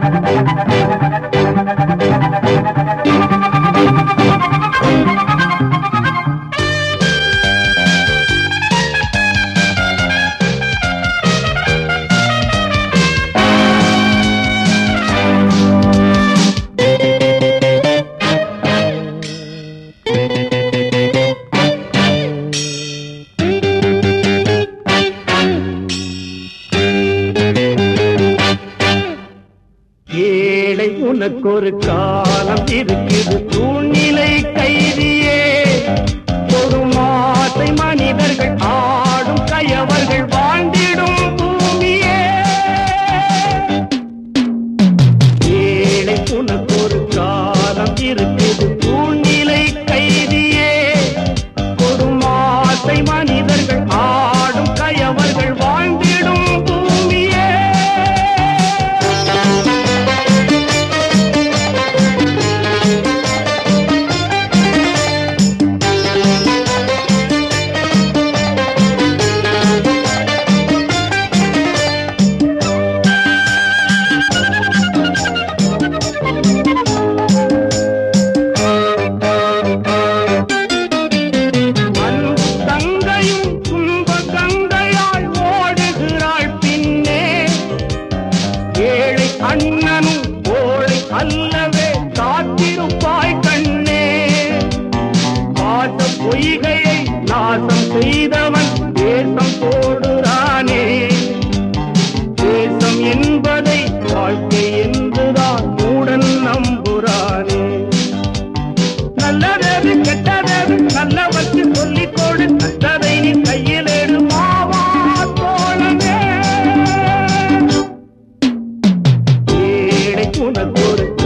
ஏழை உனக்கொரு காலம் இருக்குது சூழ்நிலை கைதியே ஒரு மாசை மனிதர்கள் ஆடும் கயவர்கள் வாழ்ந்திடும் பூமியே ஏழை உனக்கொரு காலம் இருக்குது சூழ்நிலை கைதியே ஒரு மாசை மனிதர்கள் ஆடும் கயவர்கள் வாழ்ந்திடும் பூமியே அண்ணனும் கோழை அல்லவே காத்திருப்பாய் கண்ணே பாச பொய்கையை நாசம் செய்தவன் தேசம் போடுறானே தேசம் என்பதை வாழ்க்கை என்றுதான் மூடன் நம்புறானே நல்லதேது கெட்டதேது நல்லவற்று சொல்லிக் கொடு கட்டதை நீ கையில் எடுமாவா தோழனே உனக்கொரு